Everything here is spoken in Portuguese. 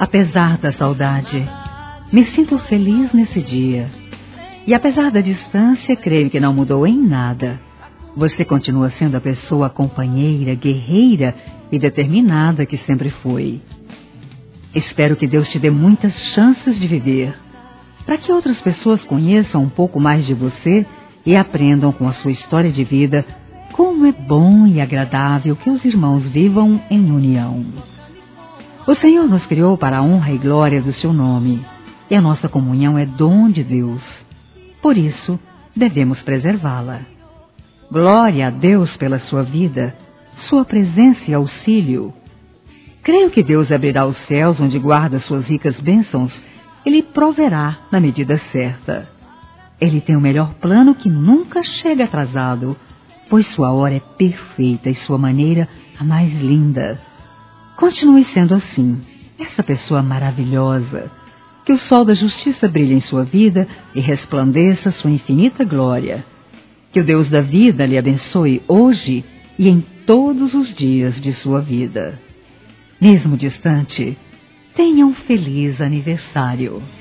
Apesar da saudade, me sinto feliz nesse dia. E apesar da distância, creio que não mudou em nada. Você continua sendo a pessoa companheira, guerreira e determinada que sempre foi. Espero que Deus te dê muitas chances de viver, para que outras pessoas conheçam um pouco mais de você e aprendam com a sua história de vida como é bom e agradável que os irmãos vivam em união. O Senhor nos criou para a honra e glória do seu nome, e a nossa comunhão é dom de Deus. Por isso, devemos preservá-la. Glória a Deus pela sua vida, sua presença e auxílio. Creio que Deus abrirá os céus onde guarda suas ricas bênçãos e lhe proverá na medida certa. Ele tem o melhor plano que nunca chega atrasado, pois sua hora é perfeita e sua maneira a mais linda. Continue sendo assim, essa pessoa maravilhosa. Que o sol da justiça brilhe em sua vida e resplandeça sua infinita glória. Que o Deus da vida lhe abençoe hoje e em todos os dias de sua vida. Mesmo distante, tenha um feliz aniversário.